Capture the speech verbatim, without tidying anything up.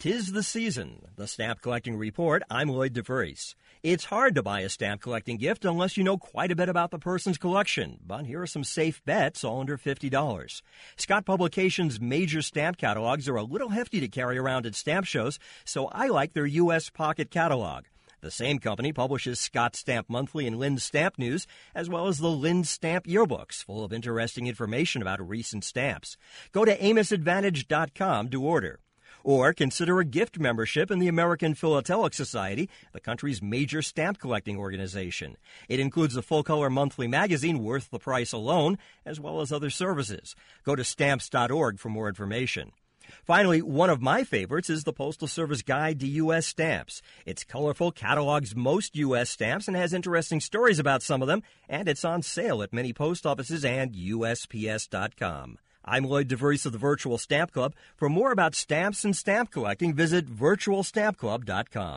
'Tis the season. The Stamp Collecting Report. I'm Lloyd DeVries. It's hard to buy a stamp collecting gift unless you know quite a bit about the person's collection, but here are some safe bets, all under fifty dollars. Scott Publications' major stamp catalogs are a little hefty to carry around at stamp shows, so I like their U S Pocket Catalog. The same company publishes Scott Stamp Monthly and Lynn Stamp News, as well as the Lynn Stamp Yearbooks, full of interesting information about recent stamps. Go to amos advantage dot com to order. Or consider a gift membership in the American Philatelic Society, the country's major stamp collecting organization. It includes a full-color monthly magazine worth the price alone, as well as other services. Go to stamps dot org for more information. Finally, one of my favorites is the Postal Service Guide to U S Stamps. It's colorful, catalogs most U S stamps, and has interesting stories about some of them, and it's on sale at many post offices and U S P S dot com. I'm Lloyd DeVries of the Virtual Stamp Club. For more about stamps and stamp collecting, visit virtual stamp club dot com.